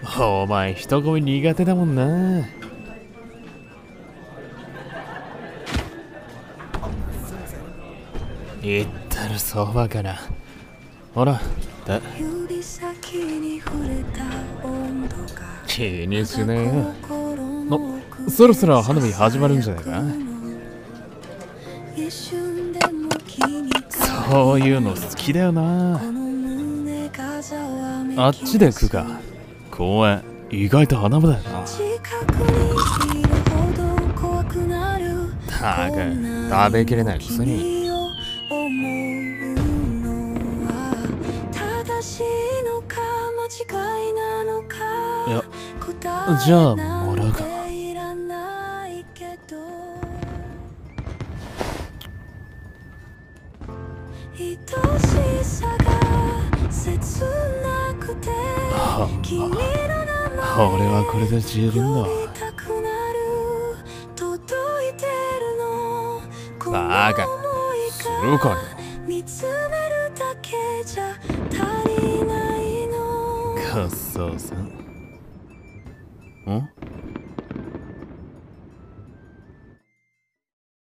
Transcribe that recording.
お前人混み苦手だもんな。言ったらそばかな。ほらだ、気にしねえよ。そろそろ花火始まるんじゃないか。そういうの好きだよな。あっちで食うか。公園意外と花火だよな。たく食べきれないくせに。いや、じゃあもらうか。俺はこれで十分だ。バカするかよ。ごっそうさん。ん